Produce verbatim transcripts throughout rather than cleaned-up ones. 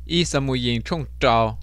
y sa mù yin trong trào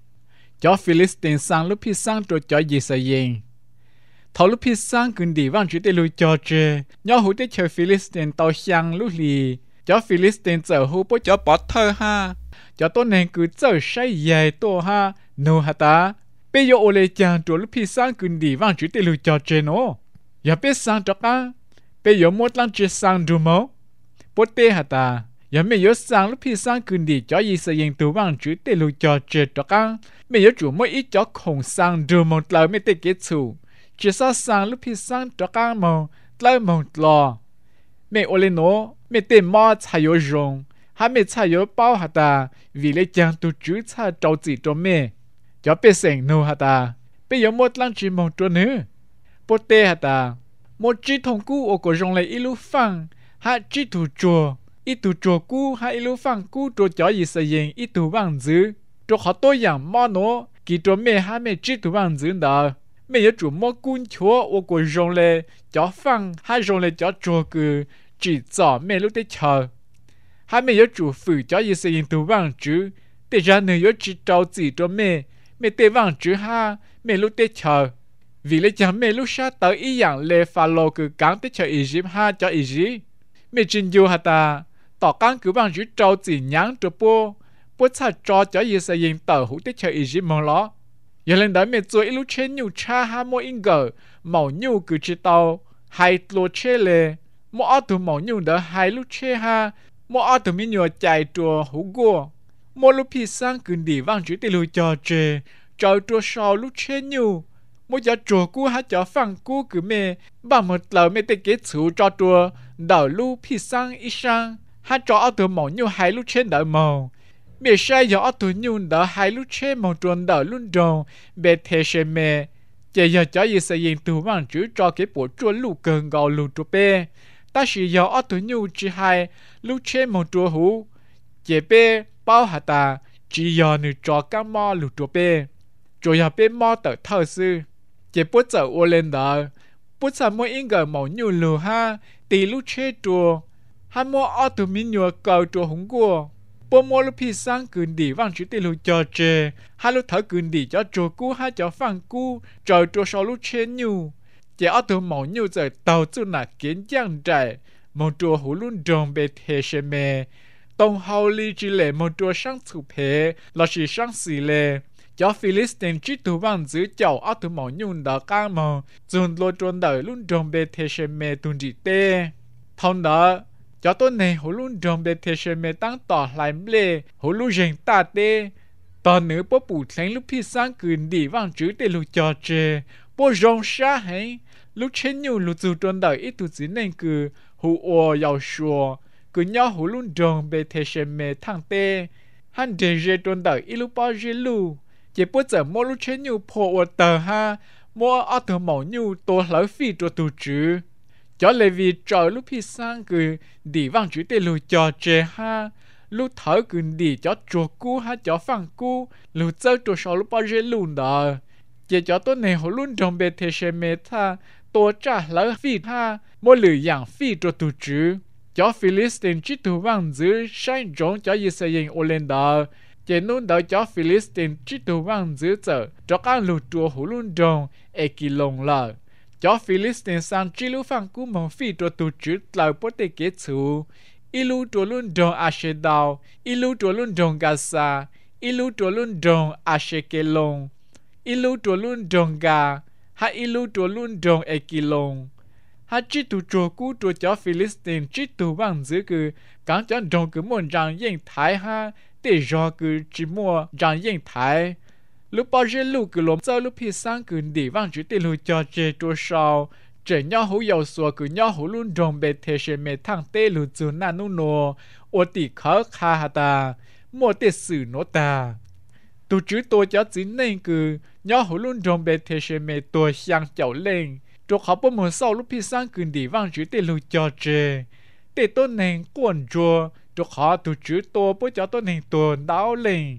cho Philistine sang lúc phi sang cho cho gì sẽ yin thầu lúc phi sang cần đi vang chữ tê lùi cho chê nhau hữu tê chờ Philistine tàu sang lúc lì cho Philistine giờ hữu bố cho bỏ thơ ha cho tôi nên cứ giờ say dài tô ha nô ha ta bây giờ ô lê chàng cho lúc phi sang cần đi vang chữ tê lùi cho chê nó giờ biết sang cho cá bây giờ một lần chỉ sang đủ máu bố tê ha ta giờ mấy giờ sang lúc phi sang cần đi cho gì sẽ yin tu vang chữ tê lùi cho chê cho cá mấy giờ chủ mỗi ít cho không sang đủ một lời mấy tê kết thúc chỉ sao sang lúc phi sang cho cá mong lời mong lo mấy ô lê nó mấy tê mò chạy vô rong hai mấy chạy vô bao hả ta vì lấy chàng tu chữ chạy trâu chỉ cho mấy cho biết xem nô hả ta bây giờ một lần chỉ mong cho nữa bố tê hả ta một chỉ thông cú ở cổ rong lại ít lúc phăng hai chỉ tu chùa ít tu chùa cú hai ít lúc phăng cú cho cho gì sẽ yên ít tu vang dữ cho họ tôiอย่างmò nó kỳ cho mấy hai mấy chỉ tu vang dữ đó mấy giờ chủ mò cuốn chúa ở cổ rong lại cho phăng hai rong lại cho chùa cứ chỉ cho mấy lúc để chờ hai mấy giờ chủ phụ cho gì sẽ yên tu vang chữ để ra nơi giờ chỉ trâu chỉ cho mấy mấy tê vang chữ ha mấy lúc để chờ vì lấy chàng mấy lúc sát tới ý dạng lê pha lô cứ cắn tới chờ Egypt ha cho Egypt mấy trình du hả ta tỏ cắn cứ vang chữ trâu chỉ nhắn cho bố bố cha cho cho gì sẽ yên tờ hữu tới chờ Egypt mong lo giờ lên đó mấy tuổi lúc trên nhiều cha ha mỗi in gờ màu nhiều cứ chỉ tàu hai lô chê lê mỗi ở tụ màu nhiều đó hai lúc chê ha mỗi ở tụ mi nhiều chạy chùa hữu gua mỗi lúc phi sang cứ đi vang chữ tê lùi cho chê cho chùa sau lúc chê nhiều mỗi giờ chùa cũ hát cho phăng cũ cứ mê bằng một lời mê tê kết chủ cho chùa đảo lúc phi sang ít sang hát cho ở tụ màu nhiều hai lúc trên đảo màu mẹ sai giờ ở tụ nhiều đảo hai lúc trên màu tròn đảo luôn tròn bề thế xe mẹ giờ giờ cho gì sẽ yên tụ vang chữ cho cái bộ chùa lũ cần gạo lũ chùa bê ta chỉ giờ ở tụ nhiều chỉ hai lúc trên màu chùa hú chế bê bao hạt ta chỉ giờ nữ cho các mò lũ chùa bê cho giờ bê mò tờ thơ sư chế bút giờ ô lên đó bút giờ mỗi in gờ màu nhiều lù ha tì lúc chế chùa hai mò ở tụ mình nhiều cầu chùa hùng cua bố mò lúc phi sang cừn đi vang chữ tì lù cho chê hai lúc thở cừn đi cho chùa cũ hai cho phăng cũ trời chùa sau lúc chế nhiều chế ở tụ màu nhiều giờ tàu chú nà kiến giang trái màu chùa hú luôn trồng bê thế xe mê tông hào lý chỉ lệ màu chùa sang chủ phê là chỉ sang xì lệ cho Philistine chỉ tu vang giữ chậu ở tụ màu nhung đó ca màu dùn lô trôn đời luôn trồng bê thế xe mê tuần trị tê thông đó cho tôi này hú luôn trồng bê thế xe mê tăng tỏ lại lệ hú luôn rèn ta tê tỏ nữ bố bù thánh lúc phi sang cừn đi vang chữ tê lù cho chê bố rong xa hãy lúc trên nhiều lúc dù trôn đời ít tu chỉ nên cứ hú ồ yào xùa cứ nhau hú luôn trồng bê thế xe mê thang tê hắn đề rê trôn đời ít lúc bao rê lù chỉ bố giờ mỗi lúc trên nhiều phổ ồ tờ ha mỗi ở tờ mẫu nhiều tổ lỡ phi cho tu chữ cho lệ vì trời lúc phi sang cứ đi vang chữ tê lù cho chê ha lúc thở cứ đi cho chùa cú ha cho phăng cú lúc chơi cho sau lúc bao rê lù đó chỉ cho tôi này hú luôn trồng bê thế xe mê tha tổ trả lỡ phi ha mỗi lử dạng phi cho tu chữ cho Philistine chỉ tu vang giữ sáng rộng cho Israel ô lên đó chỉ nôn đó cho Philistine chỉ tu vang giữ giờ cho các lũ chùa hú luôn trồng e kỳ lồng lờ cho Philistine sang chỉ lũ phang cú mong phi cho tu chữ lại bố tê kết chủ ilu chùa luôn trồng Ashdod ilu chùa luôn trồng Gaza ilu chùa luôn trồng Ashkelon ilu chùa luôn trồng Ga ha ilu chùa luôn trồng Ekilon ha chỉ tu chùa cũ chùa cho Philistine chỉ tu vang giữ cứ càng cho trồng cứ muốn rằng yên thái ha để cho cứ chỉ mua rằng yên thái lúc bao giờ lúc cứ lốm sau lúc phi sang cứ đi vang chữ tiền lùi cho chê chùa sau trẻ nhau hú giàu xua cứ nhau hú luôn trồng bề thế xe mê thang tê lùi chùa nà nô nô ô tì khó khá hà ta mua tê sử nô ta tu chữ tôi cho chính nên cứ nhau hú luôn trồng bề thế xe mê tôi sang chậu lên cho họ bố mùa sau lúc phi sang cứ đi vang chữ tê lùi cho chê tê tôi nên cuộn chùa cho họ tu chữ tôi bố cho tôi nên tôi đáo lên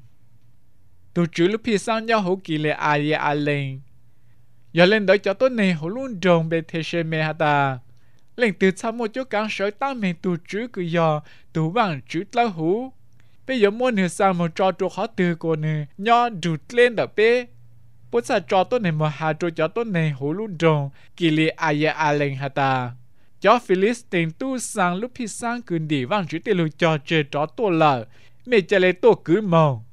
tu chữ lúc phi sang nhau hú kỳ lệ à yê à lên giờ lên đó cho tôi nên hú luôn trồng bề thế xe mê hà ta lên từ sau một chỗ càng sở tăng mình tu chữ cứ giờ tu vang chữ lao hú bây giờ muốn nửa sang một trò trò khó từ của nè nhỏ đụt lên đó bé bố sa trò tốt này mà hà trò trò tốt này hổ luôn trồng kỳ lì ai à lên hà ta cho Philistine tu sang lúc khi sangคืนดีว่างจุดเตลุจอเจอจอตัวละไม่จะเลยตัวกือมอง